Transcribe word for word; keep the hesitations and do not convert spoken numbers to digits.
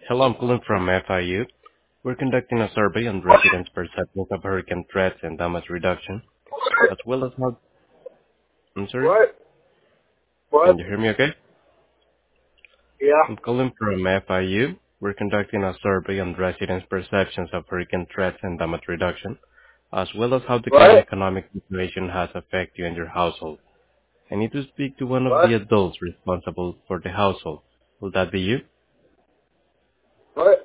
Hello, I'm calling from F I U. We're conducting a survey on residents' perceptions of hurricane threats and damage reduction, as well as how... I'm sorry? What? What? Can you hear me okay? Yeah. I'm calling from F I U. We're conducting a survey on residents' perceptions of hurricane threats and damage reduction, as well as how the current What? economic situation has affected you and your household. I need to speak to one of What? the adults responsible for the household. Will that be you? What?